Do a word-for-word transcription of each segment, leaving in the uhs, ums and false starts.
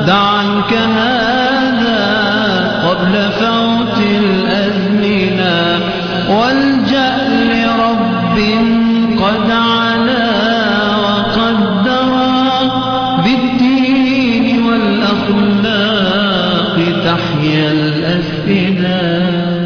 دع عنك هذا قبل فوت الأزمنة والجأ لرب قد علا وقدر بالدين والأخلاق تحيا الأفئدة.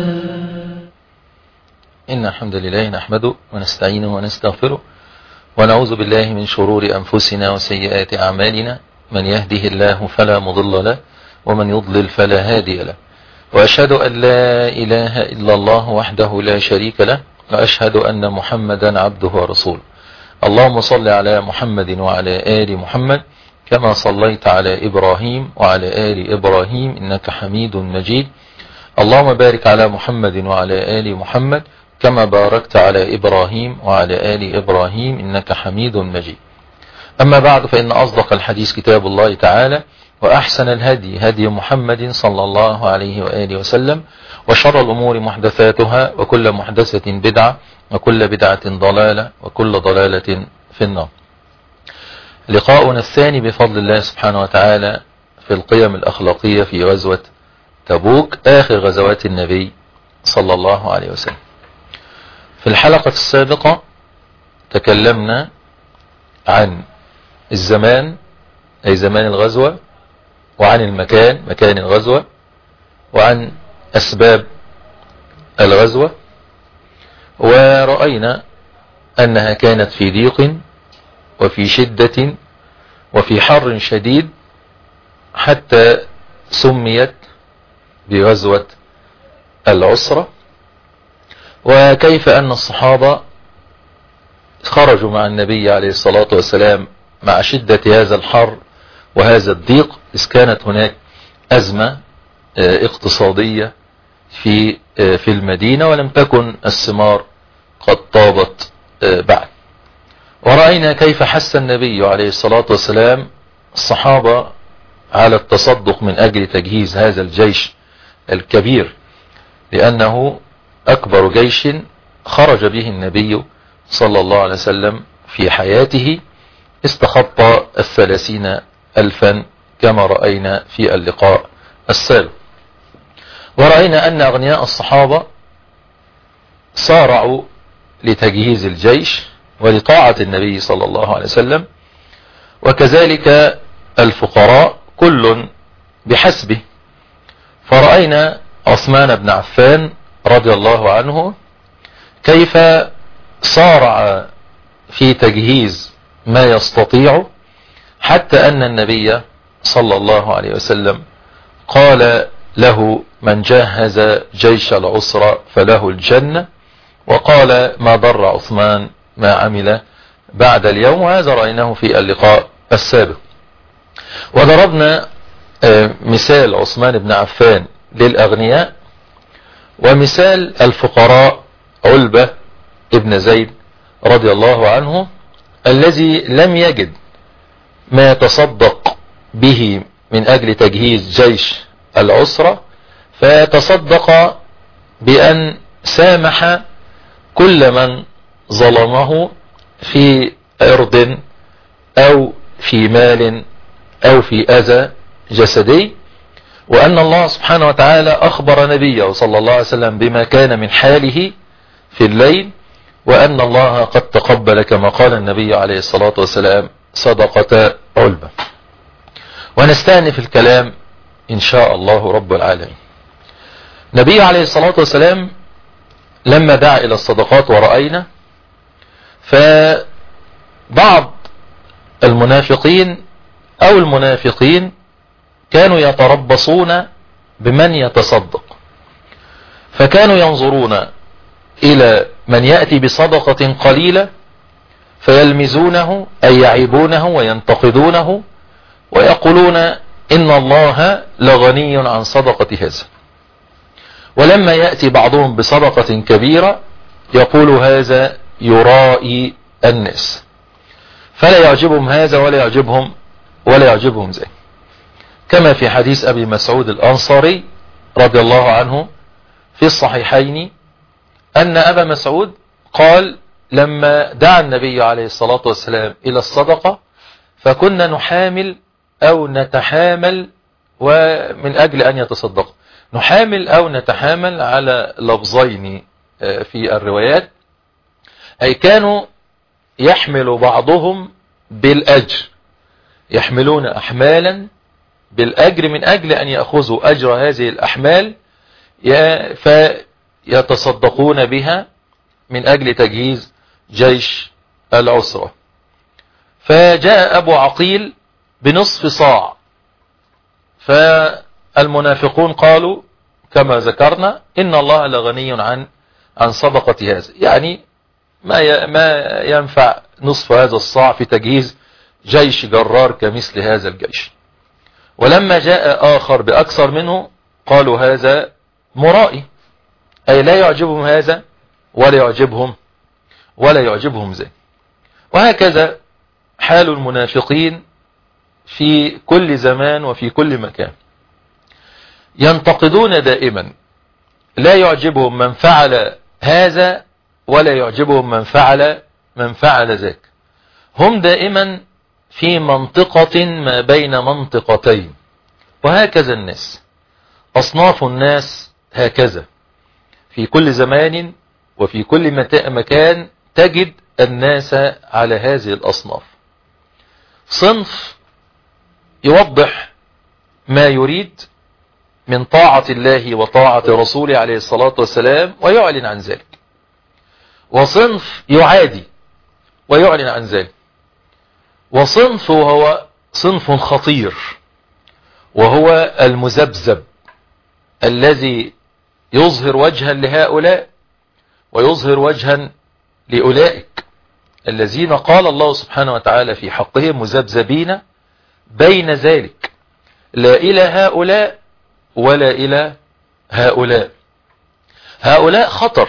إن الحمد لله نحمده ونستعينه ونستغفره ونعوذ بالله من شرور أنفسنا وسيئات أعمالنا، من يهده الله فلا مضل له ومن يضلل فلا هادي له، وأشهد أن لا إله إلا الله وحده لا شريك له، وأشهد أن محمدا عبده ورسوله. اللهم صل على محمد وعلى آل محمد كما صليت على إبراهيم وعلى آل إبراهيم إنك حميد مجيد. اللهم بارك على محمد وعلى آل محمد كما باركت على إبراهيم وعلى آل إبراهيم إنك حميد مجيد. أما بعد، فإن أصدق الحديث كتاب الله تعالى، وأحسن الهدي هدي محمد صلى الله عليه وآله وسلم، وشر الأمور محدثاتها، وكل محدثة بدعة، وكل بدعة ضلالة، وكل ضلالة في النار. لقاؤنا الثاني بفضل الله سبحانه وتعالى في القيم الأخلاقية في غزوة تبوك، آخر غزوات النبي صلى الله عليه وسلم. في الحلقة السابقة تكلمنا عن الزمان، أي زمان الغزوة، وعن المكان، مكان الغزوة، وعن أسباب الغزوة، ورأينا أنها كانت في ضيق وفي شدة وفي حر شديد حتى سميت بغزوة العسرة، وكيف أن الصحابة خرجوا مع النبي عليه الصلاة والسلام مع شدة هذا الحر وهذا الضيق، إذ كانت هناك أزمة اقتصادية في في المدينة، ولم تكن الثمار قد طابت بعد. ورأينا كيف حث النبي عليه الصلاة والسلام الصحابة على التصدق من أجل تجهيز هذا الجيش الكبير، لأنه أكبر جيش خرج به النبي صلى الله عليه وسلم في حياته، استخطى الثلاثين ألفا كما رأينا في اللقاء السابق. ورأينا أن أغنياء الصحابة سارعوا لتجهيز الجيش ولطاعة النبي صلى الله عليه وسلم، وكذلك الفقراء كل بحسبه. فرأينا عثمان بن عفان رضي الله عنه كيف صارع في تجهيز ما يستطيع، حتى أن النبي صلى الله عليه وسلم قال له: من جهز جيش العسرة فله الجنة، وقال: ما ضر عثمان ما عمل بعد اليوم. وهذا رأيناه في اللقاء السابق، وضربنا مثال عثمان بن عفان للأغنياء، ومثال الفقراء علبة ابن زيد رضي الله عنه الذي لم يجد ما يتصدق به من أجل تجهيز جيش العسرة، فتصدق بأن سامح كل من ظلمه في أرض أو في مال أو في أذى جسدي، وأن الله سبحانه وتعالى أخبر نبيه صلى الله عليه وسلم بما كان من حاله في الليل، وأن الله قد تقبل كما قال النبي عليه الصلاة والسلام صدقة علبة. ونستأنف الكلام إن شاء الله رب العالمين. النبي عليه الصلاة والسلام لما دعا إلى الصدقات، ورأينا فبعض المنافقين أو المنافقين كانوا يتربصون بمن يتصدق، فكانوا ينظرون إلى من يأتي بصدقة قليلة فيلمزونه أي يعيبونه وينتقدونه، ويقولون إن الله لغني عن صدقة هذا. ولما يأتي بعضهم بصدقة كبيرة يقول هذا يرائي الناس، فلا يعجبهم هذا ولا يعجبهم ولا يعجبهم ذلك، كما في حديث أبي مسعود الأنصاري رضي الله عنه في الصحيحين أن أبا مسعود قال: لما دعا النبي عليه الصلاة والسلام إلى الصدقة فكنا نحامل أو نتحامل ومن أجل أن يتصدقوا. نحامل أو نتحامل على لفظين في الروايات، أي كانوا يحمل بعضهم بالأجر، يحملون أحمالا بالأجر من أجل أن يأخذوا أجر هذه الأحمال فيتصدقون بها من أجل تجهيز جيش العسرة. فجاء أبو عقيل بنصف صاع، فالمنافقون قالوا كما ذكرنا إن الله لغني عن عن صدقة هذا، يعني ما ما ينفع نصف هذا الصاع في تجهيز جيش جرار كمثل هذا الجيش. ولما جاء آخر بأكثر منه قالوا هذا مرائي، أي لا يعجبهم هذا ولا يعجبهم ولا يعجبهم ذلك. وهكذا حال المنافقين في كل زمان وفي كل مكان، ينتقدون دائما، لا يعجبهم من فعل هذا ولا يعجبهم من فعل من فعل ذاك. هم دائما في منطقة ما بين منطقتين. وهكذا الناس، أصناف الناس هكذا في كل زمان وفي كل مكان تجد الناس على هذه الأصناف. صنف يوضح ما يريد من طاعة الله وطاعة رسوله عليه الصلاة والسلام ويعلن عن ذلك، وصنف يعادي ويعلن عن ذلك، وصنف وهو صنف خطير وهو المذبذب الذي يظهر وجها لهؤلاء ويظهر وجها لأولئك الذين قال الله سبحانه وتعالى في حقهم مذبذبين بين ذلك، لا إلى هؤلاء ولا إلى هؤلاء. هؤلاء خطر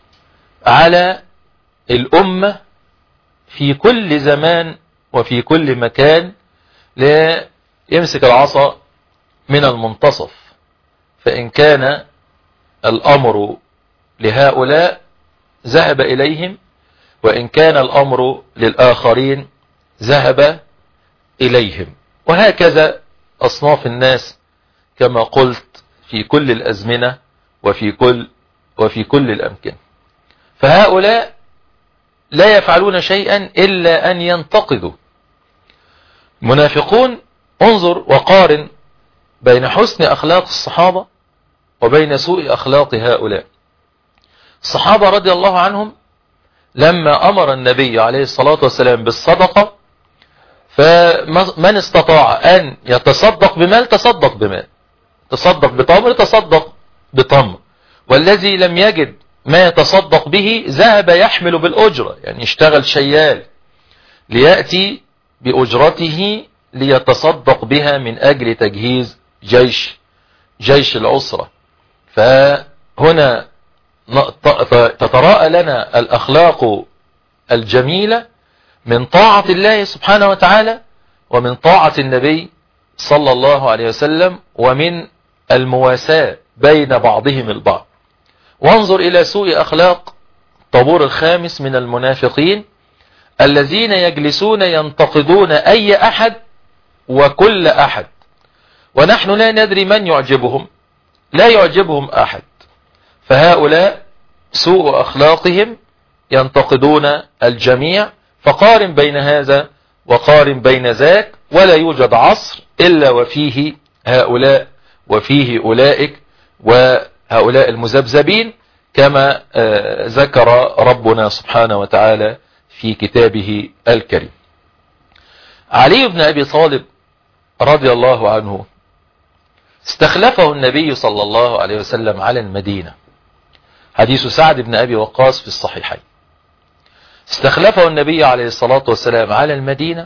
على الأمة في كل زمان وفي كل مكان، لا يمسك العصا من المنتصف، فإن كان الأمر لهؤلاء ذهب إليهم، وإن كان الأمر للآخرين ذهب إليهم. وهكذا أصناف الناس كما قلت في كل الأزمنة وفي كل وفي كل الأمكنة. فهؤلاء لا يفعلون شيئا إلا أن ينتقدوا. منافقون، انظر وقارن بين حسن أخلاق الصحابة وبين سوء أخلاق هؤلاء. الصحابة رضي الله عنهم لما أمر النبي عليه الصلاة والسلام بالصدقة، فمن استطاع أن يتصدق بمال تصدق بمال، تصدق بتمر تصدق بتمر، والذي لم يجد ما يتصدق به ذهب يحمل بالأجرة، يعني يشتغل شيال ليأتي بأجرته ليتصدق بها من أجل تجهيز جيش جيش العسرة. فهنا تتراءى لنا الأخلاق الجميلة من طاعة الله سبحانه وتعالى ومن طاعة النبي صلى الله عليه وسلم ومن المواساة بين بعضهم البعض. وانظر إلى سوء أخلاق طابور الخامس من المنافقين الذين يجلسون ينتقدون أي أحد وكل أحد، ونحن لا ندري من يعجبهم، لا يعجبهم أحد. فهؤلاء سوء أخلاقهم ينتقدون الجميع. فقارن بين هذا وقارن بين ذاك، ولا يوجد عصر إلا وفيه هؤلاء وفيه أولئك وهؤلاء المذبذبين كما ذكر ربنا سبحانه وتعالى في كتابه الكريم. علي بن أبي طالب رضي الله عنه استخلفه النبي صلى الله عليه وسلم على المدينة، حديث سعد بن أبي وقاص في الصحيحين. استخلفه النبي عليه الصلاة والسلام على المدينة،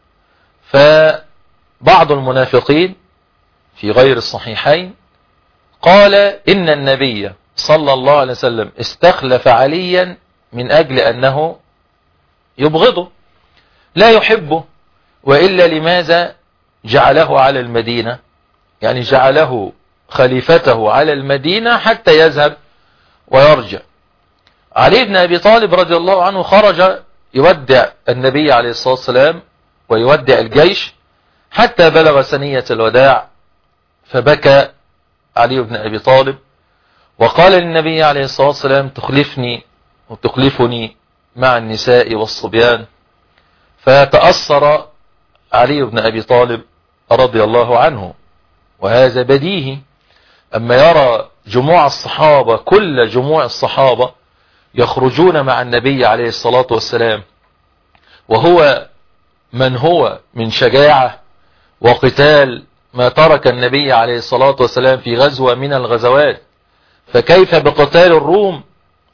فبعض المنافقين في غير الصحيحين قال إن النبي صلى الله عليه وسلم استخلف عليا من أجل أنه يبغضه لا يحبه، وإلا لماذا جعله على المدينة؟ يعني جعله خليفته على المدينة حتى يذهب ويرجع. علي بن أبي طالب رضي الله عنه خرج يودع النبي عليه الصلاة والسلام ويودع الجيش حتى بلغ ثنية الوداع فبكى علي بن أبي طالب وقال للنبي عليه الصلاة والسلام تخلفني وتخلفني مع النساء والصبيان. فتأثر علي بن أبي طالب رضي الله عنه، وهذا بديهي. أما يرى جموع الصحابة كل جموع الصحابة يخرجون مع النبي عليه الصلاة والسلام، وهو من هو من شجاعة وقتال ما ترك النبي عليه الصلاة والسلام في غزوة من الغزوات، فكيف بقتال الروم؟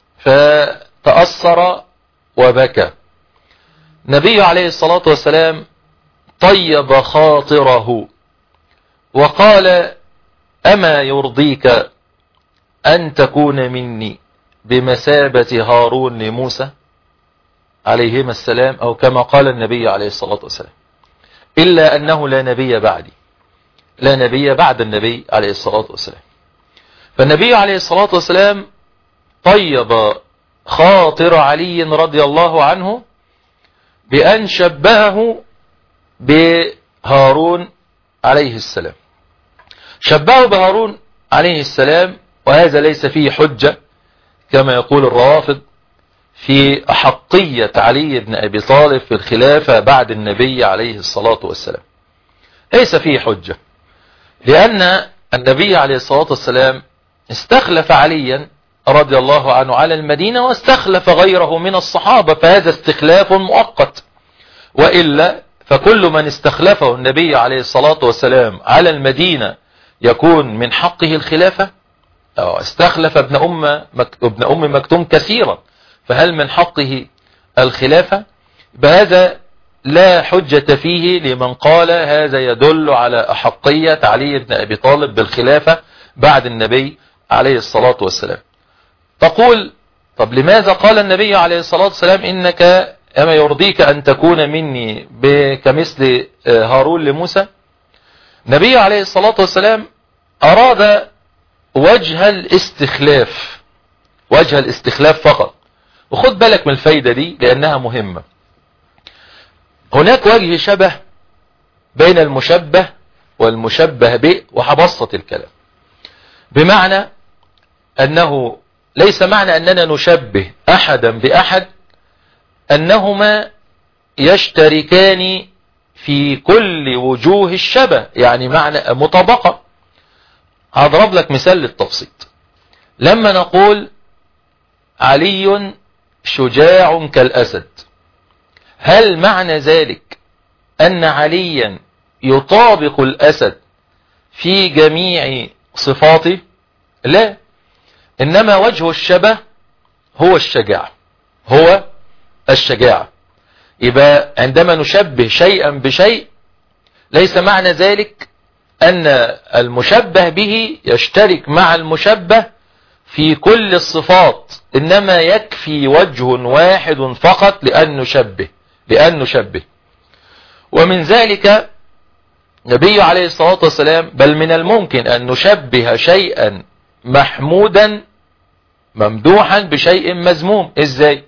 فتأثر وبكى. النبي عليه الصلاة والسلام طيب خاطره وقال أما يرضيك أن تكون مني بمثابة هارون لموسى عليهما السلام، أو كما قال النبي عليه الصلاة والسلام، إلا أنه لا نبي بعدي، لا نبي بعد النبي عليه الصلاة والسلام. فالنبي عليه الصلاة والسلام طيب خاطر علي رضي الله عنه بأن شبهه بهارون عليه السلام، شبهه بهارون عليه السلام، وهذا ليس فيه حجة كما يقول الروافض في أحقية علي بن أبي طالب في الخلافة بعد النبي عليه الصلاة والسلام، ليس فيه حجة، لأن النبي عليه الصلاة والسلام استخلف عليا رضي الله عنه على المدينة واستخلف غيره من الصحابة، فهذا استخلاف مؤقت، وإلا فكل من استخلفه النبي عليه الصلاة والسلام على المدينة يكون من حقه الخلافة. أو استخلف ابن أم ابن أم مكتوم كثيرا، فهل من حقه الخلافة؟ بهذا لا حجة فيه لمن قال هذا يدل على أحقية علي بن أبي طالب بالخلافة بعد النبي عليه الصلاة والسلام. تقول طب لماذا قال النبي عليه الصلاة والسلام إنك أما يرضيك أن تكون مني كمثل هارون لموسى؟ النبي عليه الصلاة والسلام أراد وجه الاستخلاف، وجه الاستخلاف فقط. وخد بالك من الفايدة دي لأنها مهمة. هناك وجه شبه بين المشبه والمشبه به، وحبسط الكلام، بمعنى أنه ليس معنى أننا نشبه أحدا بأحد أنهما يشتركان في كل وجوه الشبه، يعني معنى مطابقة. هضرب لك مثال للتبسيط. لما نقول علي شجاع كالأسد، هل معنى ذلك أن عليا يطابق الأسد في جميع صفاته؟ لا، إنما وجه الشبه هو الشجاعة، هو الشجاعة. يبقى عندما نشبه شيئا بشيء ليس معنى ذلك أن المشبه به يشترك مع المشبه في كل الصفات، إنما يكفي وجه واحد فقط لأن نشبه لأن نشبه ومن ذلك النبي عليه الصلاة والسلام بل من الممكن أن نشبه شيئا محمودا ممدوحا بشيء مذموم. إزاي؟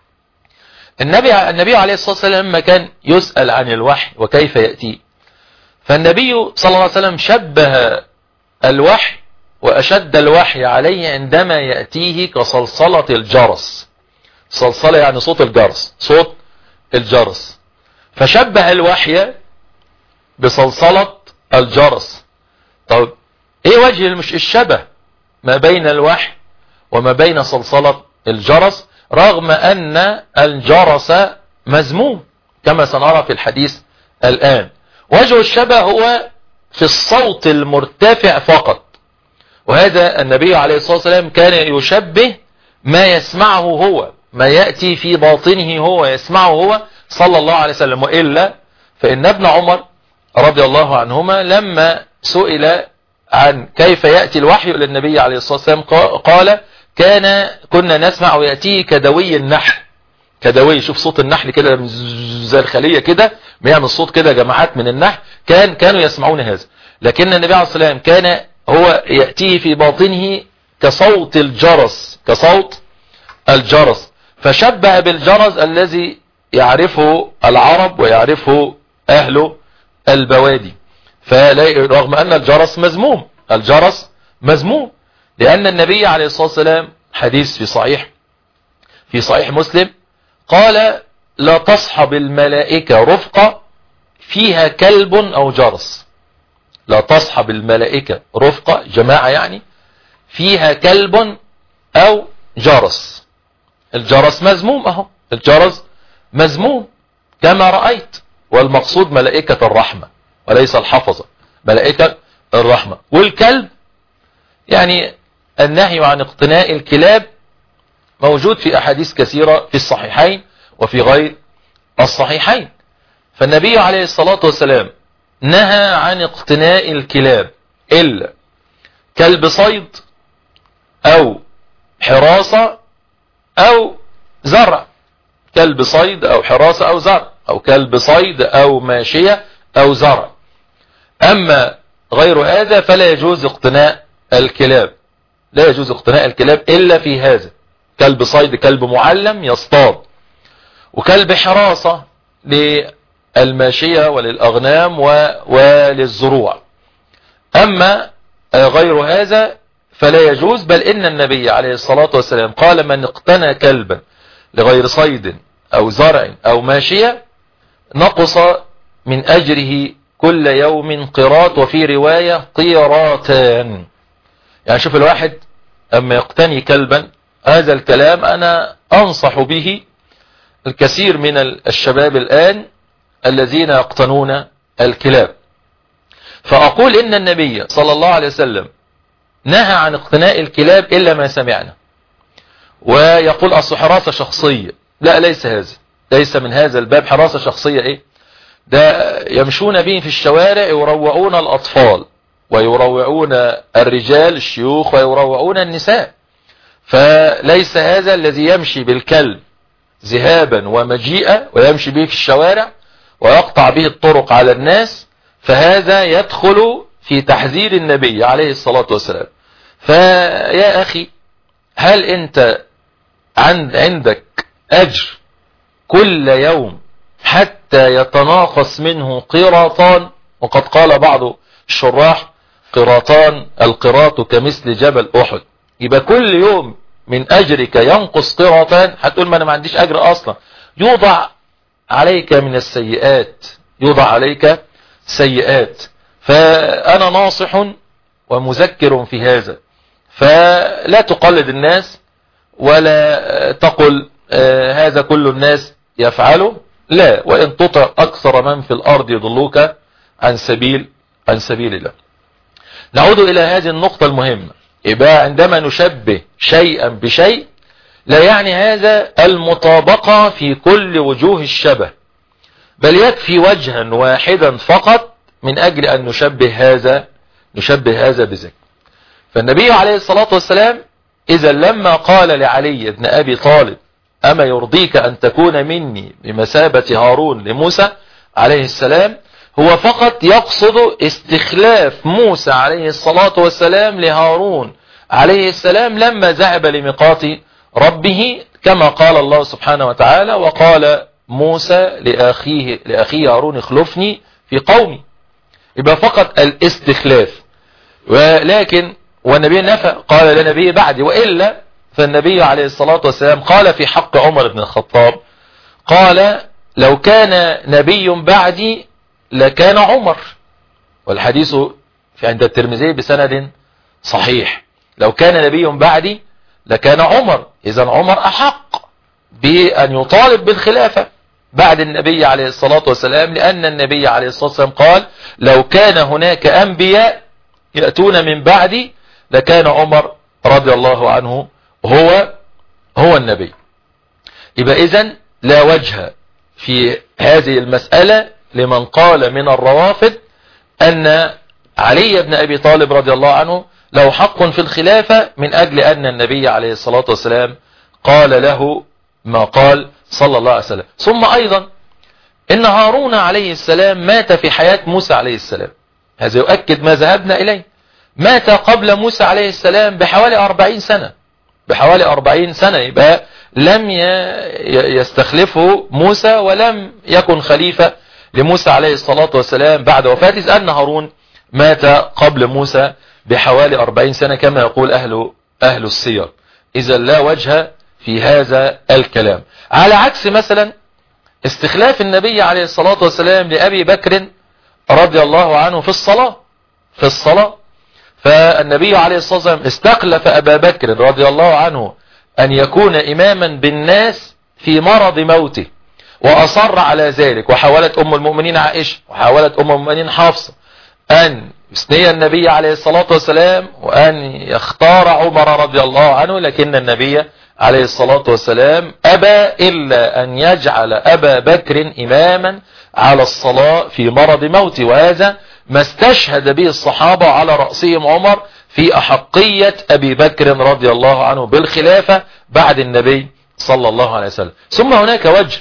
النبي النبي عليه الصلاة والسلام لما كان يسأل عن الوحي وكيف يأتي، فالنبي صلى الله عليه وسلم شبه الوحي وأشد الوحي عليه عندما يأتيه كصلصلة الجرس. صلصلة يعني صوت الجرس، صوت الجرس، فشبه الوحي بصلصلة الجرس. طب ايه وجه الشبه ما بين الوحي وما بين صلصلة الجرس، رغم أن الجرس مذموم كما سنرى في الحديث الآن؟ وجه الشبه هو في الصوت المرتفع فقط، وهذا النبي عليه الصلاة والسلام كان يشبه ما يسمعه هو، ما يأتي في باطنه هو يسمعه هو صلى الله عليه وسلم. وإلا فإن ابن عمر رضي الله عنهما لما سئل عن كيف يأتي الوحي إلى النبي عليه الصلاة والسلام قال كان كنا نسمع ويأتيه كدوي النحل. كدوي، شوف صوت النحل كده زي الخلية كده بيعمل صوت كده جماعات من النحل، كان كانوا يسمعون هذا. لكن النبي عليه الصلاة والسلام كان هو يأتيه في باطنه كصوت الجرس، كصوت الجرس، فشبه بالجرس الذي يعرفه العرب ويعرفه أهل البوادي. فرغم أن الجرس مذموم، الجرس مذموم، لأن النبي عليه الصلاة والسلام حديث في صحيح في صحيح مسلم قال: لا تصحب الملائكة رفقة فيها كلب أو جرس. لا تصحب الملائكة رفقة، جماعة يعني، فيها كلب أو جرس. الجرس مذموم، أهو الجرس مذموم كما رأيت، والمقصود ملائكة الرحمة وليس الحفظة، ملائكة الرحمة. والكلب يعني النهي عن اقتناء الكلاب موجود في أحاديث كثيرة في الصحيحين وفي غير الصحيحين. فالنبي عليه الصلاة والسلام نهى عن اقتناء الكلاب إلا كلب صيد أو حراسة أو زرع، كلب صيد أو حراسة أو زرع، أو كلب صيد أو ماشية أو زرع. أما غير هذا فلا يجوز اقتناء الكلاب، لا يجوز اقتناء الكلاب إلا في هذا: كلب صيد، كلب معلم يصطاد، وكلب حراسة للماشية وللأغنام وللزروع. أما غير هذا فلا يجوز، بل إن النبي عليه الصلاة والسلام قال: من اقتنى كلبا لغير صيد أو زرع أو ماشية نقص من أجره كل يوم قيراط، وفي رواية قيراطان. يعني شوف الواحد أما يقتني كلبا، هذا الكلام أنا أنصح به الكثير من الشباب الآن الذين يقتنون الكلاب. فأقول إن النبي صلى الله عليه وسلم نهى عن اقتناء الكلاب إلا ما سمعنا. ويقول أصل حراسة شخصية، لا، ليس هذا، ليس من هذا الباب. حراسة شخصية إيه ده؟ يمشون به في الشوارع يروعون الأطفال ويروعون الرجال الشيوخ ويروعون النساء. فليس هذا الذي يمشي بالكلب ذهابا ومجيئا ويمشي به في الشوارع ويقطع به الطرق على الناس، فهذا يدخل في تحذير النبي عليه الصلاة والسلام. فيا أخي، هل أنت عندك أجر كل يوم حتى يتناقص منه قيراطان؟ وقد قال بعض الشراح: قيراطان، القيراط كمثل جبل أحد. يبقى كل يوم من أجرك ينقص قيراطان. هتقول: ما أنا ما عنديش أجر أصلا. يوضع عليك من السيئات، يوضع عليك سيئات. فأنا ناصح ومذكر في هذا، فلا تقلد الناس ولا تقل آه هذا كل الناس يفعله، لا، وإن تطع أكثر من في الأرض يضلوك عن سبيل عن سبيل الله. نعود إلى هذه النقطة المهمة. يبقى عندما نشبه شيئا بشيء لا يعني هذا المطابقة في كل وجوه الشبه، بل يكفي وجها واحدا فقط من أجل أن نشبه هذا نشبه هذا بذاك. فالنبي عليه الصلاة والسلام إذا لما قال لعلي بن أبي طالب: أما يرضيك أن تكون مني بمثابة هارون لموسى عليه السلام، هو فقط يقصد استخلاف موسى عليه الصلاة والسلام لهارون عليه السلام لما ذهب لميقات ربه، كما قال الله سبحانه وتعالى: وقال موسى لأخيه لأخيه هارون: اخلفني في قومي. يبقى فقط الاستخلاف. ولكن والنبي نفى، قال: لا نبي بعدي. وإلا فالنبي عليه الصلاة والسلام قال في حق عمر بن الخطاب، قال: لو كان نبي بعدي لكان عمر. والحديث في عند الترمذي بسند صحيح: لو كان نبي بعدي لكان عمر. إذن عمر أحق بأن يطالب بالخلافة بعد النبي عليه الصلاة والسلام، لأن النبي عليه الصلاة والسلام قال: لو كان هناك أنبياء يأتون من بعدي لكان عمر رضي الله عنه هو هو النبي. يبقى إذن لا وجه في هذه المسألة لمن قال من الروافض أن علي بن أبي طالب رضي الله عنه له حق في الخلافة، من أجل أن النبي عليه الصلاة والسلام قال له ما قال صلى الله عليه وسلم. ثم أيضا إن هارون عليه السلام مات في حياة موسى عليه السلام، هذا يؤكد ما ذهبنا إليه. مات قبل موسى عليه السلام بحوالي أربعين سنة، بحوالي أربعين سنة. يبقى لم يستخلفه موسى ولم يكن خليفة لموسى عليه الصلاة والسلام بعد وفاته، أن هارون مات قبل موسى بحوالي أربعين سنة كما يقول أهل, أهل السير. إذا لا وجه في هذا الكلام، على عكس مثلا استخلاف النبي عليه الصلاة والسلام لأبي بكر رضي الله عنه في الصلاة في الصلاة فالنبي عليه الصلاة والسلام استخلف أبا بكر رضي الله عنه أن يكون إماما بالناس في مرض موته، وأصر على ذلك، وحاولت أم المؤمنين عائشة وحاولت أم المؤمنين حفصة أن يثني النبي عليه الصلاة والسلام وأن يختار عمر رضي الله عنه، لكن النبي عليه الصلاة والسلام أبى إلا أن يجعل أبا بكر إماما على الصلاة في مرض موته، وهذا ما استشهد به الصحابة على رأسهم عمر في أحقية أبي بكر رضي الله عنه بالخلافة بعد النبي صلى الله عليه وسلم. ثم هناك وجه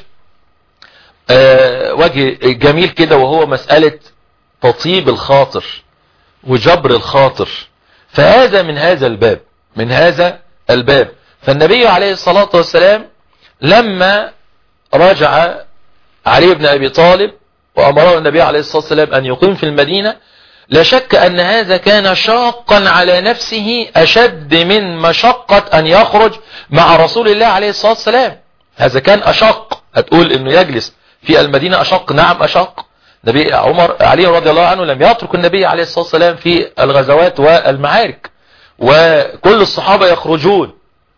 آه وجه جميل كده، وهو مسألة تطيب الخاطر وجبر الخاطر، فهذا من هذا الباب من هذا الباب فالنبي عليه الصلاة والسلام لما رجع علي بن أبي طالب وأمره النبي عليه الصلاة والسلام أن يقيم في المدينة، لا شك أن هذا كان شاقا على نفسه أشد من مشقة أن يخرج مع رسول الله عليه الصلاة والسلام. هذا كان أشق، هتقول أنه يجلس في المدينة أشق، نعم أشق. نبي عمر علي رضي الله عنه لم يترك النبي عليه الصلاة والسلام في الغزوات والمعارك، وكل الصحابة يخرجون،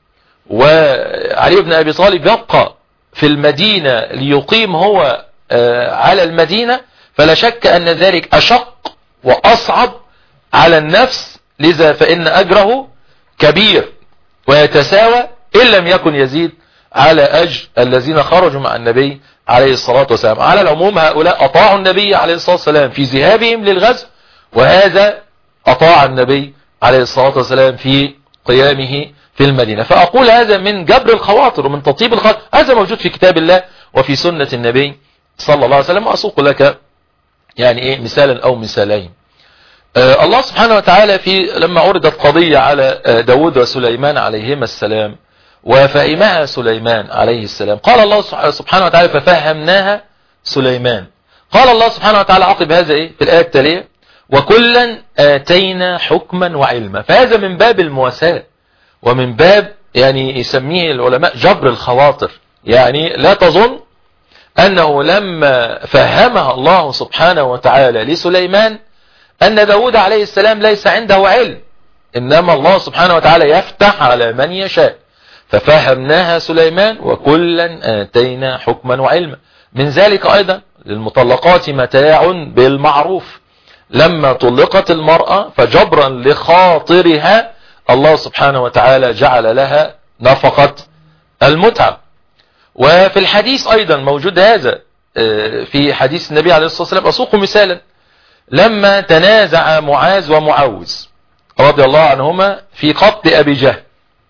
وعلي بن أبي طالب يبقى في المدينة ليقيم هو على المدينة، فلا شك أن ذلك أشق وأصعب على النفس، لذا فإن أجره كبير ويتساوى إن لم يكن يزيد على أجر الذين خرجوا مع النبي عليه الصلاة والسلام. على العموم هؤلاء أطاعوا النبي عليه الصلاة والسلام في ذهابهم للغزو، وهذا أطاع النبي عليه الصلاة والسلام في قيامه في المدينة. فأقول هذا من جبر الخواطر ومن تطيب الخاطر، هذا موجود في كتاب الله وفي سنة النبي صلى الله عليه وسلم. وأسوق لك يعني إيه مثالا أو مثالين. آه الله سبحانه وتعالى في لما عرضت قضية على آه داود وسليمان عليهما السلام وفهمها سليمان عليه السلام، قال الله سبحانه وتعالى ففهمناها سليمان. قال الله سبحانه وتعالى عقب هذا إيه في الآية التالية وكلا آتينا حكما وعلما. فهذا من باب المواساة ومن باب يعني يسميه العلماء جبر الخواطر. يعني لا تظن أنه لما فهمها الله سبحانه وتعالى لسليمان أن داود عليه السلام ليس عنده علم، إنما الله سبحانه وتعالى يفتح على من يشاء. ففهمناها سليمان وكلا آتينا حكما وعلما. من ذلك أيضا للمطلقات متاع بالمعروف، لما طلقت المرأة فجبرا لخاطرها الله سبحانه وتعالى جعل لها نفقة المتعة. وفي الحديث أيضا موجود هذا في حديث النبي عليه الصلاة والسلام. أسوق مثالا لما تنازع معاذ ومعوذ رضي الله عنهما في قتل أبي جهل،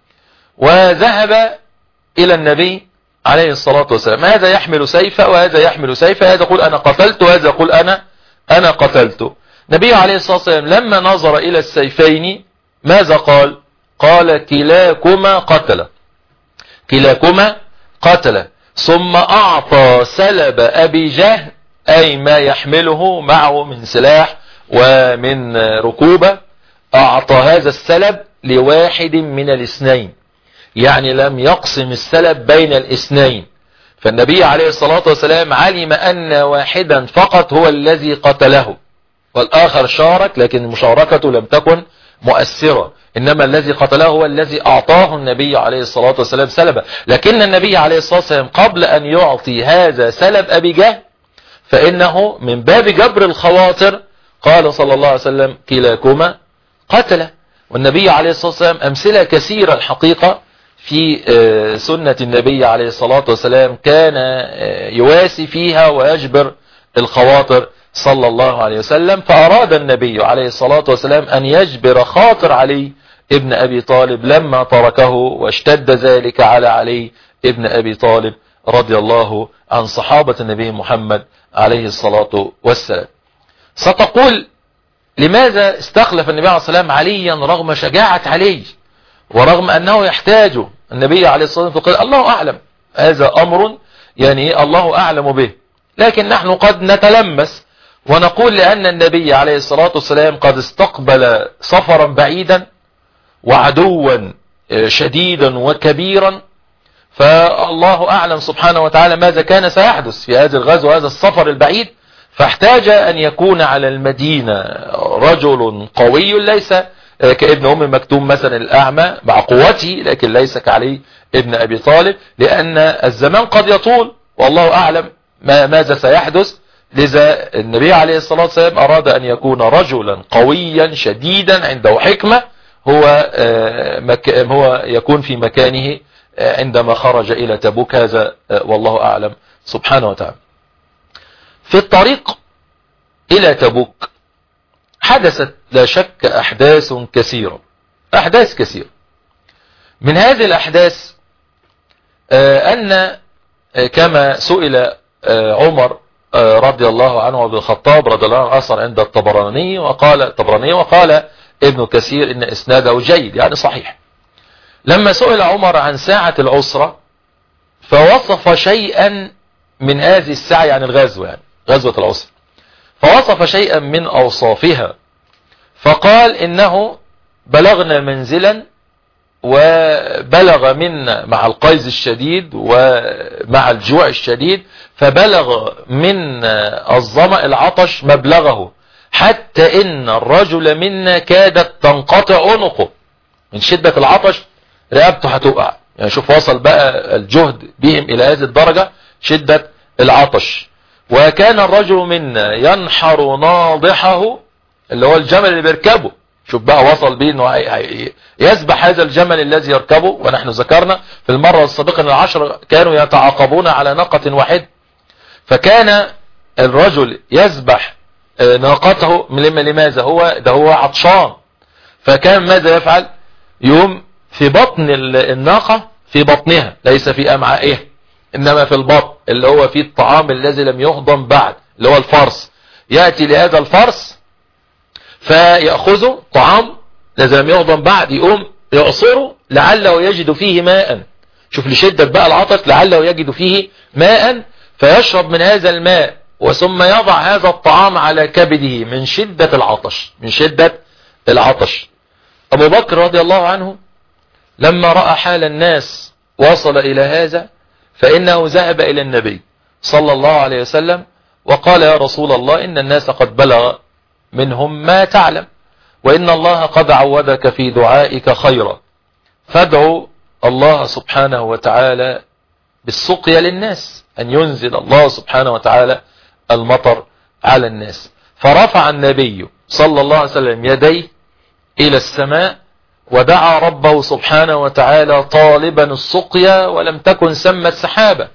وذهب إلى النبي عليه الصلاة والسلام، هذا يحمل سيفه وهذا يحمل سيفه، هذا يقول أنا قتلت وهذا يقول أنا أنا قتلت. النبي عليه الصلاة والسلام لما نظر إلى السيفين ماذا قال؟ قال كلاكما قتل كلاكما قتل ثم أعطى سلب أبي جهل أي ما يحمله معه من سلاح ومن ركوبة، أعطى هذا السلب لواحد من الاثنين، يعني لم يقسم السلب بين الاثنين. فالنبي عليه الصلاة والسلام علم أن واحدا فقط هو الذي قتله، والآخر شارك لكن مشاركته لم تكن مؤثرة، إنما الذي قتله هو الذي أعطاه النبي عليه الصلاة والسلام سلبا. لكن النبي عليه الصلاة والسلام قبل أن يعطي هذا سلب أبي جهل فإنه من باب جبر الخواطر قال صلى الله عليه وسلم كلاكما قتل. والنبي عليه الصلاة والسلام أمثلة كثيرة الحقيقة في سنة النبي عليه الصلاة والسلام كان يواسي فيها ويجبر الخواطر صلى الله عليه وسلم. فأراد النبي عليه الصلاة والسلام أن يجبر خاطر علي ابن أبي طالب لما تركه، واشتد ذلك على علي ابن أبي طالب رضي الله عن صحابة النبي محمد عليه الصلاة والسلام. ستقول لماذا استخلف النبي عليه الصلاة والسلام عليا رغم شجاعة علي ورغم أنه يحتاج النبي عليه الصلاة والسلام؟ فقال الله أعلم، هذا أمر يعني الله أعلم به، لكن نحن قد نتلمس ونقول لأن النبي عليه الصلاة والسلام قد استقبل سفرا بعيدا وعدوا شديدا وكبيرا، فالله أعلم سبحانه وتعالى ماذا كان سيحدث في هذا الغزو وهذا السفر البعيد، فاحتاج أن يكون على المدينة رجل قوي ليس كابن أم مكتوم مثلا الأعمى مع قوته، لكن ليس كعلي ابن أبي طالب، لأن الزمان قد يطول والله أعلم ما ماذا سيحدث. لذا النبي عليه الصلاة والسلام أراد أن يكون رجلا قويا شديدا عنده حكمة، هو هو يكون في مكانه عندما خرج إلى تبوك. هذا والله أعلم سبحانه وتعالى. في الطريق إلى تبوك حدثت لا شك أحداث كثيرة، أحداث كثيرة. من هذه الأحداث أن كما سئل عمر رضي الله عنه وابن الخطاب رضي الله عنه أثر عند الطبراني وقال الطبراني وقال ابن كثير إن إسناده جيد يعني صحيح، لما سئل عمر عن ساعة العسرة فوصف شيئا من هذه الساعة، يعني الغزو يعني غزوة العسرة، فوصف شيئا من أوصافها فقال إنه بلغنا منزلا وبلغ منا مع القيظ الشديد ومع الجوع الشديد، فبلغ من الظمأ العطش مبلغه حتى إن الرجل منا كادت تنقطع عنقه من شدة العطش، رقبته هتقع. يعني شوف وصل بقى الجهد بهم إلى هذه الدرجة شدة العطش. وكان الرجل منا ينحر ناضحه اللي هو الجمل اللي بيركبه، شوف بقى وصل به انه يسبح هذا الجمل الذي يركبه. ونحن ذكرنا في المرة السابقة ان العشر كانوا يتعاقبون على ناقة واحدة، فكان الرجل يسبح ناقته لماذا؟ هو ده هو عطشان، فكان ماذا يفعل؟ يوم في بطن الناقة، في بطنها ليس في أمعائها إنما في البطن اللي هو فيه الطعام الذي لم يهضم بعد اللي هو الفرس، يأتي لهذا الفرس فيأخذه طعام الذي لم يهضم بعد، يقوم يعصره لعله يجد فيه ماء، شوف لشدة بقى العطش لعله يجد فيه ماء، فيشرب من هذا الماء وثم يضع هذا الطعام على كبده من شدة العطش من شدة العطش. أبو بكر رضي الله عنه لما رأى حال الناس وصل إلى هذا فإنه ذهب إلى النبي صلى الله عليه وسلم وقال يا رسول الله إن الناس قد بلغ منهم ما تعلم، وإن الله قد عودك في دعائك خيرا، فادعوا الله سبحانه وتعالى بالسقيا للناس، أن ينزل الله سبحانه وتعالى المطر على الناس. فرفع النبي صلى الله عليه وسلم يديه إلى السماء ودعا ربه سبحانه وتعالى طالبا السقيا، ولم تكن ثمة سحابة،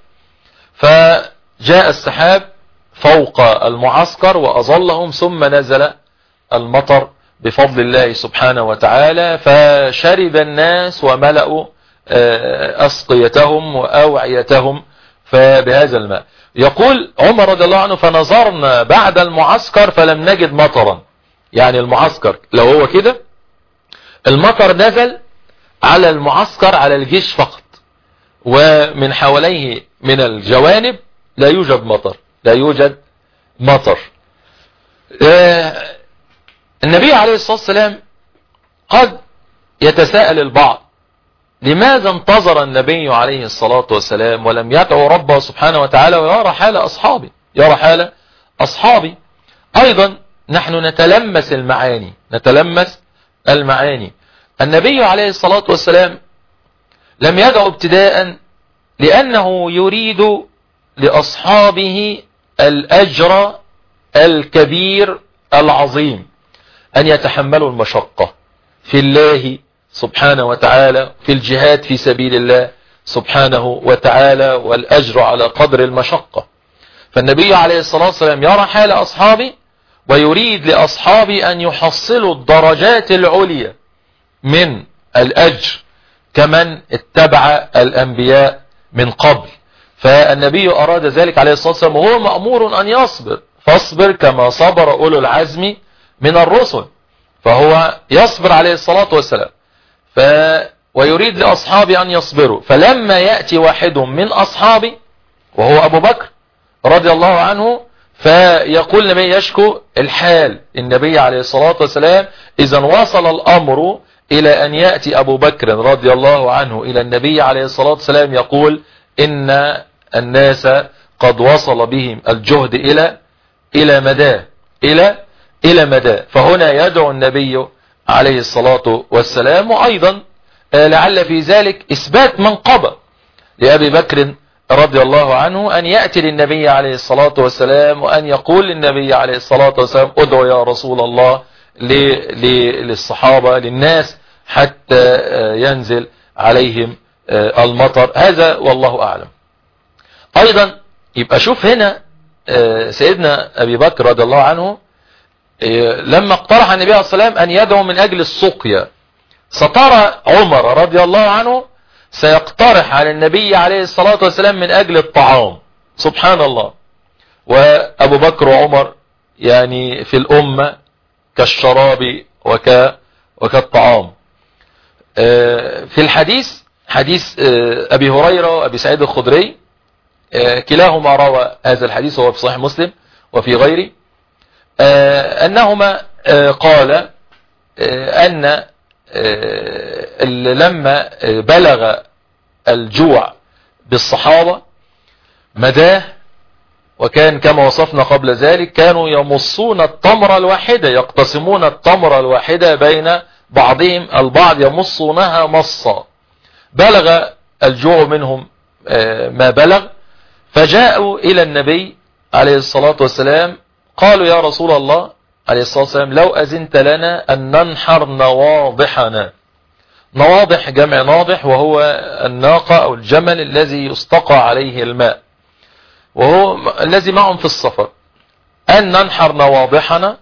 فجاء السحاب فوق المعسكر وأظلهم ثم نزل المطر بفضل الله سبحانه وتعالى، فشرب الناس وملأوا أسقيتهم وأوعيتهم فبهذا الماء. يقول عمر رضي الله عنه فنظرنا بعد المعسكر فلم نجد مطرا، يعني المعسكر لو هو كده المطر نزل على المعسكر على الجيش فقط، ومن حواليه من الجوانب لا يوجد مطر لا يوجد مطر. النبي عليه الصلاة والسلام قد يتساءل البعض لماذا انتظر النبي عليه الصلاة والسلام ولم يدعو ربه سبحانه وتعالى ويرى حال أصحابي يرى حال أصحابي. أيضا نحن نتلمس المعاني نتلمس المعاني. النبي عليه الصلاة والسلام لم يدعو ابتداء لأنه يريد لأصحابه الأجر الكبير العظيم، أن يتحملوا المشقة في الله سبحانه وتعالى في الجهاد في سبيل الله سبحانه وتعالى، والأجر على قدر المشقة. فالنبي عليه الصلاة والسلام يرى حال أصحابه ويريد لأصحابه أن يحصلوا الدرجات العليا من الأجر كمن اتبع الأنبياء من قبل. فالنبي أراد ذلك عليه الصلاة والسلام وهو مأمور أن يصبر، فاصبر كما صبر أولو العزم من الرسل، فهو يصبر عليه الصلاة والسلام ف... ويريد لأصحابه أن يصبروا. فلما يأتي واحد من أصحابه وهو أبو بكر رضي الله عنه، فيقول النبي يشكو الحال النبي عليه الصلاة والسلام إذا وصل الأمر إلى أن يأتي أبو بكر رضي الله عنه إلى النبي عليه الصلاة والسلام يقول إن الناس قد وصل بهم الجهد إلى إلى مدى إلى إلى مدى فهنا يدعو النبي عليه الصلاة والسلام. وأيضا لعل في ذلك إثبات منقبة لأبي بكر رضي الله عنه أن يأتي للنبي عليه الصلاة والسلام وأن يقول للنبي عليه الصلاة والسلام ادعو يا رسول الله للصحابة للناس حتى ينزل عليهم المطر. هذا والله أعلم. أيضا يبقى شوف هنا سيدنا أبي بكر رضي الله عنه لما اقترح النبي عليه الصلاة والسلام أن يدعو من أجل السقيا، سترى عمر رضي الله عنه سيقترح على النبي عليه الصلاة والسلام من أجل الطعام. سبحان الله. وأبو بكر وعمر يعني في الأمة كالشراب وك وكالطعام. في الحديث حديث أبي هريرة وأبي سعيد الخدري كلاهما روى هذا الحديث وهو في صحيح مسلم وفي غيره أنهما قال أن لما بلغ الجوع بالصحابة مداه، وكان كما وصفنا قبل ذلك كانوا يمصون التمرة الواحدة، يقتسمون التمرة الواحدة بين بعضهم البعض يمصونها مصا. بلغ الجوع منهم ما بلغ، فجاءوا إلى النبي عليه الصلاة والسلام قالوا يا رسول الله عليه الصلاة والسلام لو أذنت لنا أن ننحر نواضحنا. نواضح جمع ناضح، وهو الناقة أو الجمل الذي يستقى عليه الماء، وهو الذي معهم في السفر، أن ننحر نواضحنا.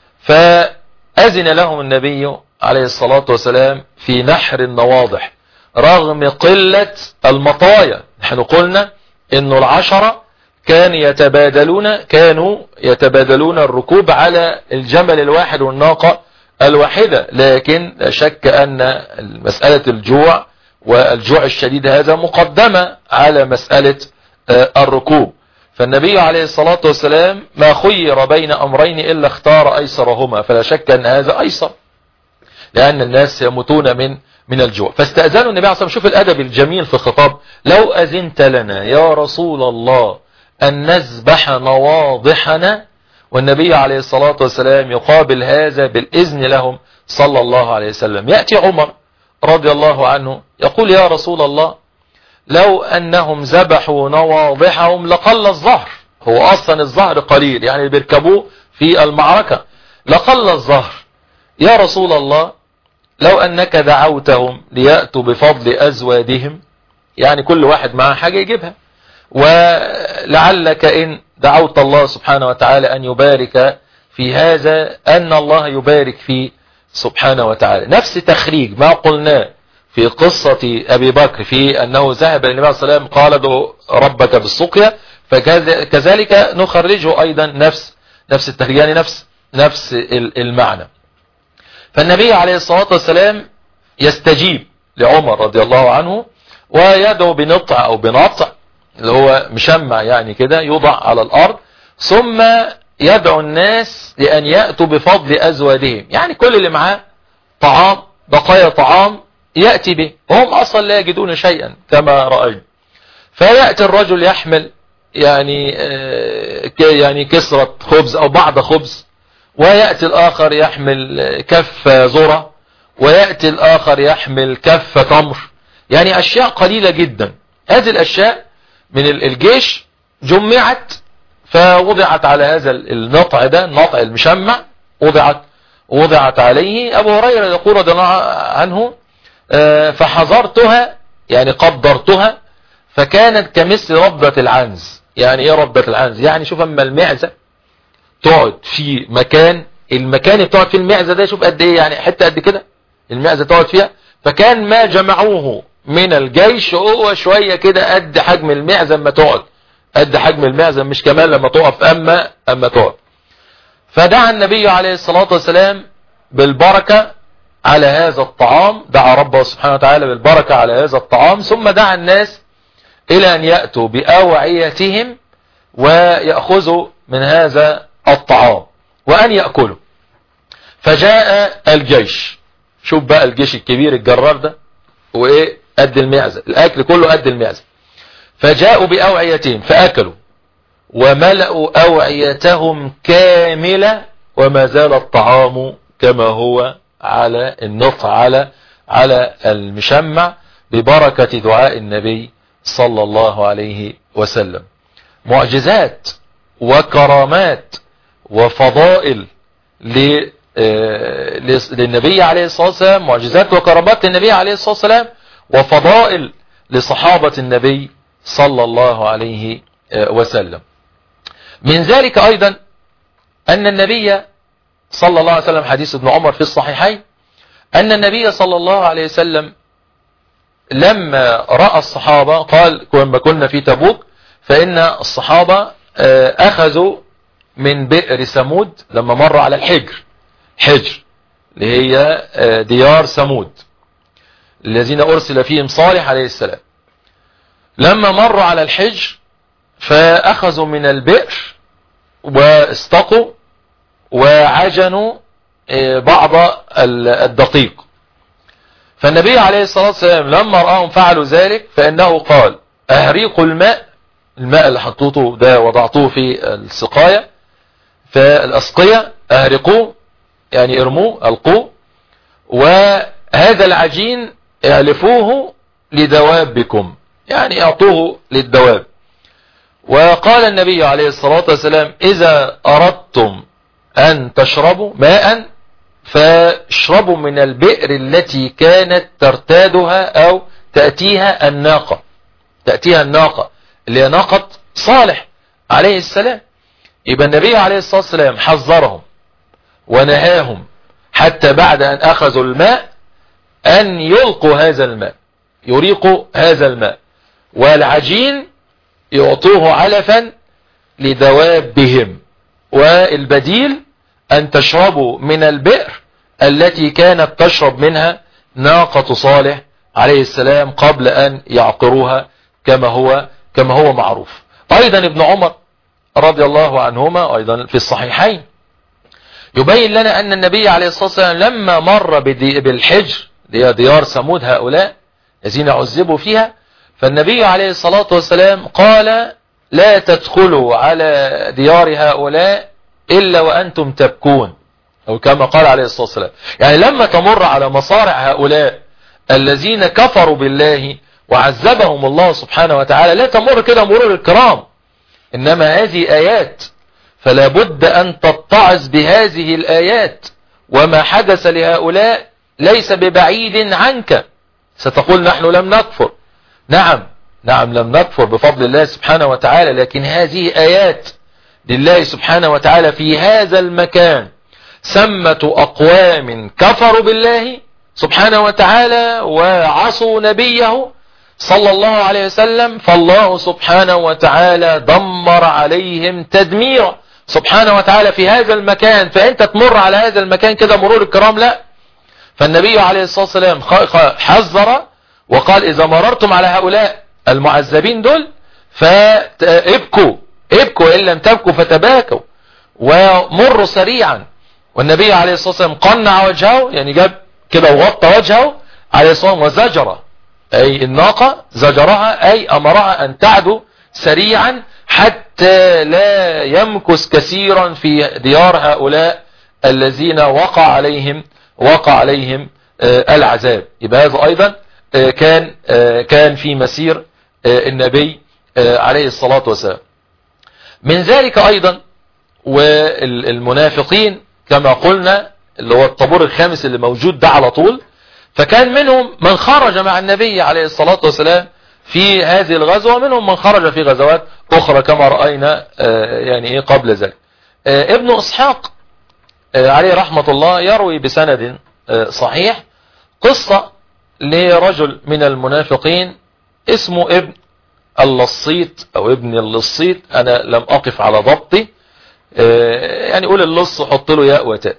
فأذن لهم النبي عليه الصلاة والسلام في نحر النواضح رغم قلة المطايا. نحن قلنا إنه العشرة كان يتبادلون كانوا يتبادلون الركوب على الجمل الواحد والناقة الواحدة، لكن لا شك أن مسألة الجوع والجوع الشديد هذا مقدمة على مسألة الركوب. فالنبي عليه الصلاة والسلام ما خير بين أمرين إلا اختار أيسرهما، فلا شك أن هذا أيسر لأن الناس يموتون من من الجوع. فاستأذنوا النبي عليه الصلاة والسلام. شوف الأدب الجميل في الخطاب، لو أذنت لنا يا رسول الله أن نذبح نواضحنا، والنبي عليه الصلاة والسلام يقابل هذا بالإذن لهم صلى الله عليه وسلم. يأتي عمر رضي الله عنه يقول يا رسول الله لو أنهم ذبحوا نواضحهم لقل الظهر. هو أصلا الظهر قليل، يعني بيركبوه في المعركة، لقل الظهر. يا رسول الله لو أنك دعوتهم ليأتوا بفضل أزوادهم، يعني كل واحد معه حاجة يجيبها، ولعلك إن دعوت الله سبحانه وتعالى أن يبارك في هذا أن الله يبارك فيه سبحانه وتعالى. نفس تخريج ما قلناه في قصة أبي بكر في أنه ذهب للنبي صلى الله عليه وسلم قال ادعو ربك بالسقيا، فكذلك نخرجه أيضا نفس نفس التخريج، يعني نفس نفس المعنى. فالنبي عليه الصلاة والسلام يستجيب لعمر رضي الله عنه ويدعو بنطع أو بنطع اللي هو مشمع يعني كده يوضع على الأرض، ثم يدعو الناس لأن يأتوا بفضل أزوادهم، يعني كل اللي معاه طعام بقايا طعام يأتي به، وهم أصلا لا يجدون شيئا كما رأينا. فيأتي الرجل يحمل يعني يعني كسرة خبز أو بعض خبز، ويأتي الآخر يحمل كف ذرة، ويأتي الآخر يحمل كف تمر، يعني أشياء قليلة جدا. هذه الأشياء من الجيش جمعت فوضعت على هذا النطع ده، النطع المشمع وضعت وضعت عليه. أبو هريرة يقول رضي الله عنه فحضرتها يعني قدرتها فكانت كمثل ربة العنز. يعني ايه ربة العنز؟ يعني شوف اما المعزة تقعد في مكان، المكان اللي بتقعد فيه المعزة ده شوف قد ايه، يعني حتة قد كده المعزة تقعد فيها، فكان ما جمعوه من الجيش هو شوية كده قد حجم المعزة اما تقعد، قد حجم المعزة، مش كمان لما تقف اما اما تقعد. فدعا النبي عليه الصلاة والسلام بالبركة على هذا الطعام، دعا ربه سبحانه وتعالى بالبركة على هذا الطعام، ثم دعا الناس إلى أن يأتوا بأوعيتهم ويأخذوا من هذا الطعام وأن يأكلوا. فجاء الجيش، شوف بقى الجيش الكبير الجرار ده وإيه قد المعزة، الأكل كله قد المعزة. فجاءوا بأوعيتهم فأكلوا وملأوا أوعيتهم كاملة وما زال الطعام كما هو على النطع على على المشمع ببركة دعاء النبي صلى الله عليه وسلم. معجزات وكرامات وفضائل للنبي عليه الصلاة والسلام، معجزات وكرامات للنبي عليه الصلاة والسلام، وفضائل لصحابة النبي صلى الله عليه وسلم. من ذلك أيضا أن النبي صلى الله عليه وسلم، حديث ابن عمر في الصحيحين، أن النبي صلى الله عليه وسلم لما رأى الصحابة قال لما كنا في تبوك فإن الصحابة أخذوا من بئر ثمود لما مروا على الحجر، حجر اللي هي ديار ثمود الذين أرسل فيهم صالح عليه السلام. لما مروا على الحجر فأخذوا من البئر واستقوا وعجنوا بعض الدقيق. فالنبي عليه الصلاة والسلام لما رأهم فعلوا ذلك فإنه قال أهريقوا الماء، الماء اللي حطوه ده وضعتوه في السقاية فالأسقية أهرقوه يعني ارموه ألقوه، وهذا العجين اعلفوه لدوابكم يعني اعطوه للدواب. وقال النبي عليه الصلاة والسلام إذا أردتم أن تشربوا ماء فاشربوا من البئر التي كانت ترتادها أو تأتيها الناقة، تأتيها الناقة اللي هي ناقة صالح عليه السلام. يبقى النبي عليه الصلاة والسلام حذرهم ونهاهم حتى بعد أن أخذوا الماء أن يلقوا هذا الماء، يريقوا هذا الماء، والعجين يعطوه علفا لدوابهم، والبديل أن تشربوا من البئر التي كانت تشرب منها ناقة صالح عليه السلام قبل أن يعقروها كما هو كما هو معروف. أيضا ابن عمر رضي الله عنهما أيضا في الصحيحين يبين لنا أن النبي عليه الصلاة والسلام لما مر بالحجر ديار ثمود هؤلاء الذين عذبوا فيها، فالنبي عليه الصلاة والسلام قال لا تدخلوا على ديار هؤلاء إلا وأنتم تبكون، أو كما قال عليه الصلاة والسلام. يعني لما تمر على مصارع هؤلاء الذين كفروا بالله وعذبهم الله سبحانه وتعالى لا تمر كده مرور الكرام، إنما هذه آيات، فلا بد أن تتعظ بهذه الآيات، وما حدث لهؤلاء ليس ببعيد عنك. ستقول نحن لم نكفر، نعم نعم لم نكفر بفضل الله سبحانه وتعالى، لكن هذه آيات لله سبحانه وتعالى في هذا المكان، سمة أقوام كفروا بالله سبحانه وتعالى وعصوا نبيه صلى الله عليه وسلم، فالله سبحانه وتعالى دمر عليهم تدميرا سبحانه وتعالى في هذا المكان. فأنت تمر على هذا المكان كده مرور الكرام؟ لا. فالنبي عليه الصلاة والسلام حذر وقال إذا مررتم على هؤلاء المعذبين دول فابكوا، ابكوا إن لم تبكوا فتباكوا ومروا سريعا. والنبي عليه الصلاة والسلام قنع وجهه، يعني جاب كده وغطى وجهه عليه الصلاة والسلام وزجر، أي الناقة زجرها أي أمرها أن تعدو سريعا حتى لا يمكث كثيرا في ديار هؤلاء الذين وقع عليهم وقع عليهم العذاب. يبقى هذا أيضا كان كان في مسير النبي عليه الصلاة والسلام. من ذلك أيضا والمنافقين كما قلنا اللي هو الطابور الخامس اللي موجود ده على طول، فكان منهم من خرج مع النبي عليه الصلاة والسلام في هذه الغزوة، ومنهم من خرج في غزوات أخرى كما رأينا يعني إيه قبل ذلك. ابن إسحاق عليه رحمة الله يروي بسند صحيح قصة لرجل من المنافقين اسمه ابن اللصيط أو ابن اللصيط، أنا لم أقف على ضبطي، يعني قول اللص حط له ياء وتاء.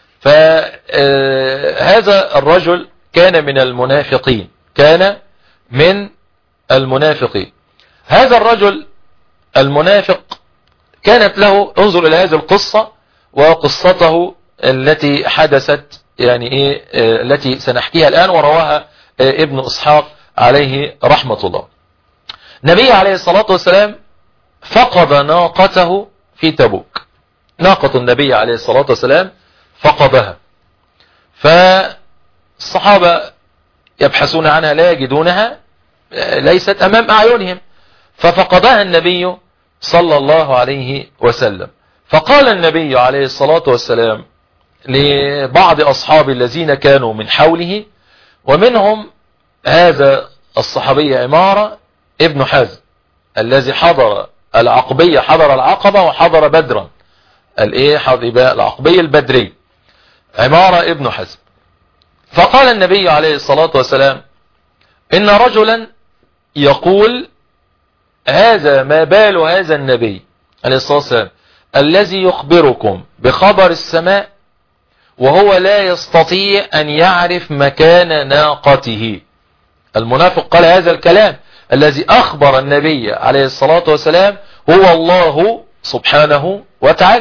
فهذا الرجل كان من المنافقين، كان من المنافقين. هذا الرجل المنافق كانت له، انظر إلى هذه القصة وقصته التي حدثت يعني إيه التي سنحكيها الآن ورواها ابن إسحاق عليه رحمة الله. النبي عليه الصلاة والسلام فقد ناقته في تبوك، ناقة النبي عليه الصلاة والسلام فقدها، فالصحابة يبحثون عنها لا يجدونها، ليست أمام أعينهم، ففقدها النبي صلى الله عليه وسلم. فقال النبي عليه الصلاة والسلام لبعض أصحاب الذين كانوا من حوله، ومنهم هذا الصحابي عمارة ابن حزم الذي حضر العقبية، حضر العقبة وحضر بدرا، الايه العقبية البدري، عمارة ابن حزم. فقال النبي عليه الصلاة والسلام إن رجلا يقول هذا ما بال هذا النبي عليه الصلاة والسلام الذي يخبركم بخبر السماء وهو لا يستطيع أن يعرف مكان ناقته. المنافق قال هذا الكلام، الذي أخبر النبي عليه الصلاة والسلام هو الله سبحانه وتعالى.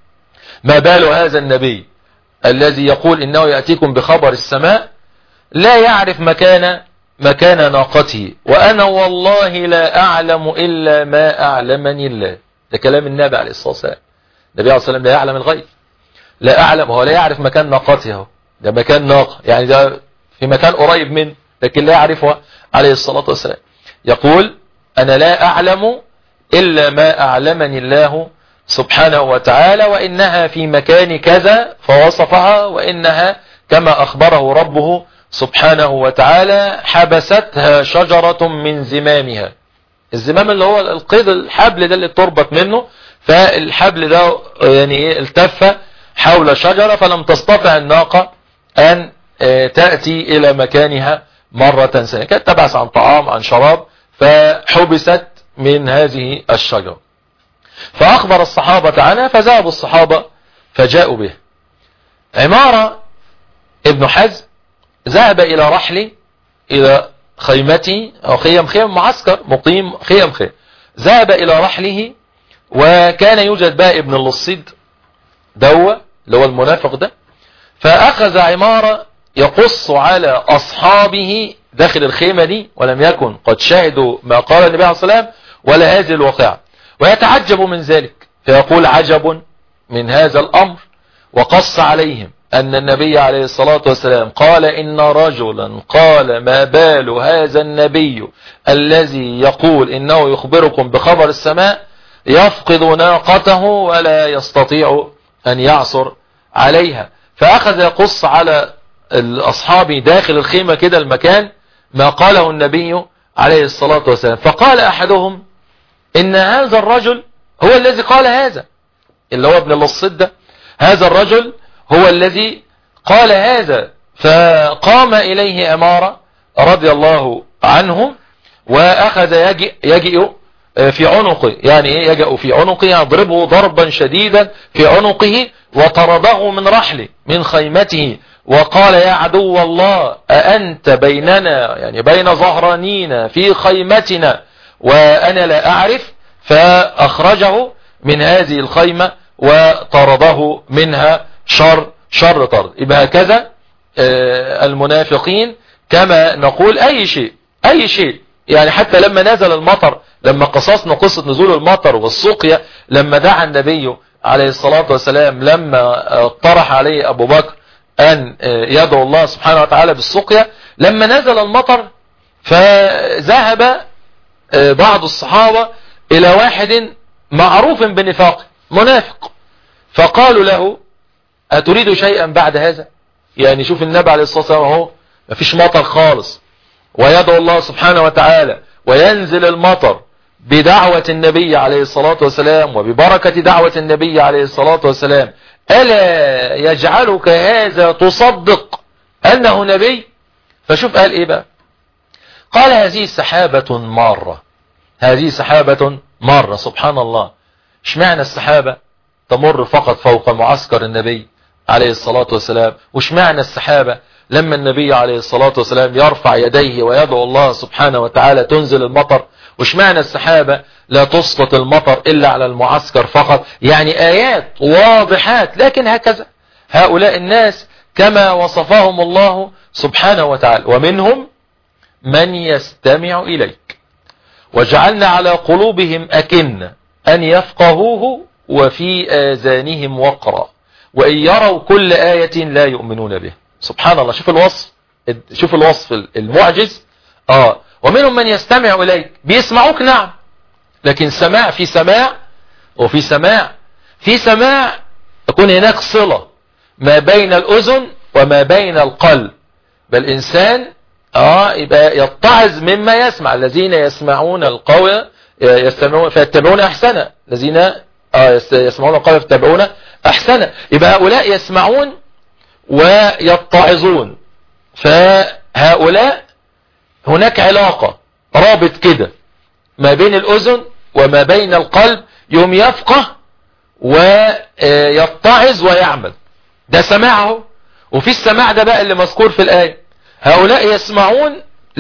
ما بال هذا النبي الذي يقول إنه يأتيكم بخبر السماء لا يعرف مكان مكان ناقته، وأنا والله لا أعلم إلا ما أعلمني الله. ده كلام النبي عليه الصلاة والسلام. النبي عليه الصلاة والسلام لا يعلم الغيب، لا أعلم، هو لا يعرف مكان ناقته، ده مكان ناقة يعني ده في مكان قريب منه لكن لا يعرفها عليه الصلاة والسلام. يقول أنا لا أعلم إلا ما أعلمني الله سبحانه وتعالى، وإنها في مكان كذا فوصفها، وإنها كما أخبره ربه سبحانه وتعالى حبستها شجرة من زمامها. الزمام اللي هو القيد، الحبل ده اللي تربط منه، فالحبل ده يعني التف حول شجرة فلم تستطع الناقة أن تأتي إلى مكانها مرة ثانية، كانت تبحث عن طعام عن شراب فحبست من هذه الشجرة. فأخبر الصحابة عنها، فذهبوا الصحابة فجاءوا به. عمارة ابن حزم ذهب إلى رحل، إلى خيمته أو خيم خيم معسكر مقيم خيم خيم، ذهب إلى رحله، وكان يوجد بقى ابن اللصيد دوة اللي هو المنافق ده. فأخذ عمارة يقص على أصحابه داخل الخيمة دي، ولم يكن قد شاهدوا ما قال النبي عليه الصلاة والسلام ولا هذه الواقعة، ويتعجب من ذلك، فيقول عجب من هذا الأمر، وقص عليهم أن النبي عليه الصلاة والسلام قال إن رجلا قال ما بال هذا النبي الذي يقول إنه يخبركم بخبر السماء يفقد ناقته ولا يستطيع أن يعثر عليها. فأخذ يقص على الأصحاب داخل الخيمة كده المكان ما قاله النبي عليه الصلاة والسلام. فقال أحدهم إن هذا الرجل هو الذي قال هذا، اللي هو ابن اللصيد ده، هذا الرجل هو الذي قال هذا. فقام إليه عمارة رضي الله عنه وأخذ يجئ, يجئ في عنقه، يعني ايه يجئ في عنقه، يضربه ضربا شديدا في عنقه، وطرده من رحله من خيمته، وقال يا عدو الله أأنت بيننا يعني بين ظهرانينا في خيمتنا وأنا لا أعرف. فأخرجه من هذه الخيمة وطرده منها شر شر طرد. يبقى هكذا المنافقين كما نقول أي شيء أي شيء يعني حتى لما نزل المطر، لما قصصنا قصة نزول المطر والسقيا، لما دعا النبي عليه الصلاة والسلام لما طرح عليه أبو بكر أن يدعو الله سبحانه وتعالى بالسقيا، لما نزل المطر فذهب بعض الصحابة إلى واحد معروف بنفاقه منافق، فقالوا له أتريد شيئا بعد هذا؟ يعني شوف النبي عليه الصلاة والسلام اهو مفيش مطر خالص، ويدعو الله سبحانه وتعالى وينزل المطر بدعوة النبي عليه الصلاة والسلام وببركة دعوة النبي عليه الصلاة والسلام، ألا يجعلك هذا تصدق أنه نبي؟ فشوف قال إيه بقى؟ قال هذه سحابة مارة، هذه سحابة مارة. سبحان الله، اشمعنى السحابة تمر فقط فوق معسكر النبي عليه الصلاة والسلام؟ واشمعنى السحابة لما النبي عليه الصلاة والسلام يرفع يديه ويدعو الله سبحانه وتعالى تنزل المطر؟ وش معنى السحابة لا تسقط المطر إلا على المعسكر فقط؟ يعني آيات واضحات. لكن هكذا هؤلاء الناس كما وصفهم الله سبحانه وتعالى: ومنهم من يستمع إليك وجعلنا على قلوبهم أكنة أن يفقهوه وفي آذانهم وقرا وإن يروا كل آية لا يؤمنون به. سبحان الله. شوف الوصف، شوف الوصف المعجز. آه ومنهم من يستمع إليك، بيسمعوك نعم، لكن سماع في سماع وفي سماع في سماع يكون هناك صلة ما بين الأذن وما بين القلب. بل الإنسان آه يبقى يتعظ مما يسمع. الذين يسمعون القول يستمعون فيتبعون أحسنه، الذين آه يسمعون القول فيتبعون أحسنه. يبقى هؤلاء يسمعون ويتعظون. فهؤلاء هناك علاقة، رابط كده ما بين الأذن وما بين القلب، يوم يفقه ويتعظ ويعمل. ده سماعه. وفي السماع ده بقى اللي مذكور في الآية: هؤلاء يسمعون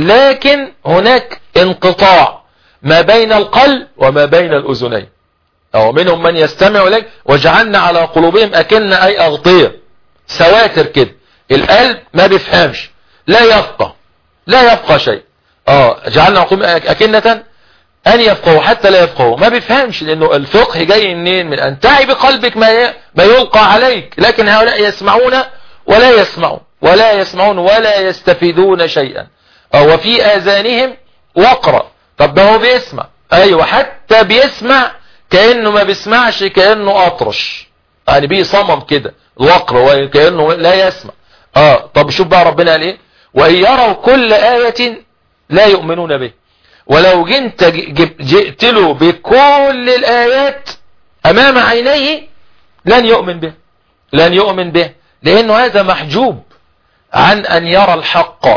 لكن هناك انقطاع ما بين القلب وما بين الأذنين. أو منهم من يستمع إليك وجعلنا على قلوبهم أكنة، أي أغطية، سواتر كده. القلب ما بيفهمش، لا يفقه لا يفقه شيء. اه جعلنا على قلوبهم أكنة أن يفقهوا حتى لا يفقهوا. ما بيفهمش، لأنه الفقه جاي منين؟ من أن تعي بقلبك ما ما يلقى عليك. لكن هؤلاء يسمعون ولا يسمعون ولا يسمعون ولا يستفيدون شيئا. وفي آذانهم وقرا. طب ده هو بيسمع، أيوة، حتى بيسمع كأنه ما بيسمعش، كأنه أطرش، يعني بيصمم كده الوقر وكأنه لا يسمع. اه طب شوف بقى ربنا قال ايه: وإن يروا كل آية لا يؤمنون به. ولو جنت جئت له بكل الآيات أمام عينيه لن يؤمن به، لن يؤمن به، لأنه هذا محجوب عن أن يرى الحق،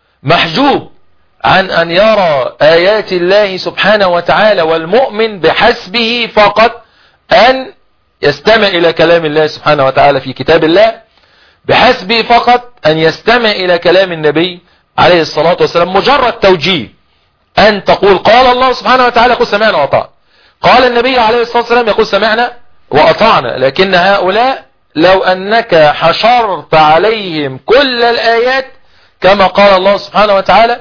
محجوب عن أن يرى آيات الله سبحانه وتعالى. والمؤمن بحسبه فقط أن يستمع إلى كلام الله سبحانه وتعالى في كتاب الله، بحسبه فقط أن يستمع إلى كلام النبي عليه الصلاة والسلام. مجرد توجيه، أن تقول قال الله سبحانه وتعالى يقول سمعنا وأطعنا، قال النبي عليه الصلاة والسلام يقول سمعنا وأطعنا. لكن هؤلاء لو أنك حشرت عليهم كل الآيات كما قال الله سبحانه وتعالى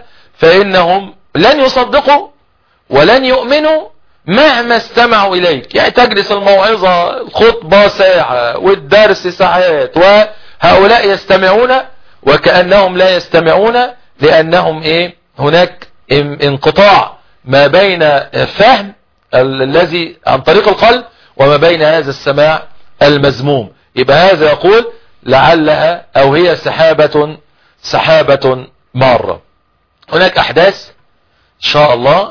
فإنهم لن يصدقوا ولن يؤمنوا مهما استمعوا إليك. يعني تجلس الموعظة الخطبة ساعة والدرس ساعات، وهؤلاء يستمعون وكأنهم لا يستمعون، لأنهم إيه؟ هناك انقطاع ما بين فهم الذي عن طريق القلب وما بين هذا السماع المذموم. يبقى هذا يقول لعلها أو هي سحابة سحابة مارة. هناك أحداث إن شاء الله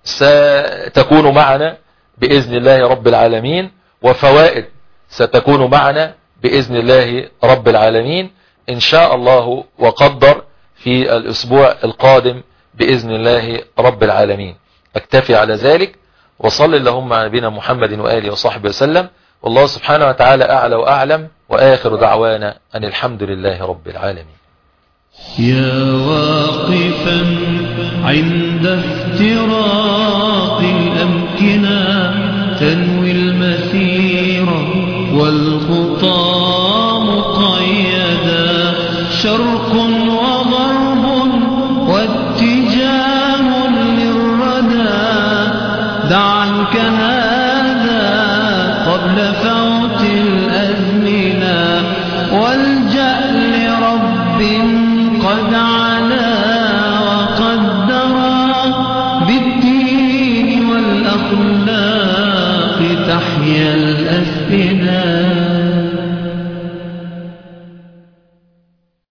ستكون معنا بإذن الله رب العالمين، وفوائد ستكون معنا بإذن الله رب العالمين إن شاء الله وقدر في الأسبوع القادم بإذن الله رب العالمين. أكتفي على ذلك، وصل اللهم على نبينا محمد وآله وصحبه وسلم، والله سبحانه وتعالى أعلى وأعلم، وآخر دعوانا أن الحمد لله رب العالمين. يا واقفا عند افتراق الأمكنة تنوي المسير والخطى مقيدا، شرق وغرب واتجاه للردى، دع عنك هذا قبل فوت الأزمنة، والجأ لرب قد علا وقدرا، بالدين والأخلاق تحيا الأفئدة.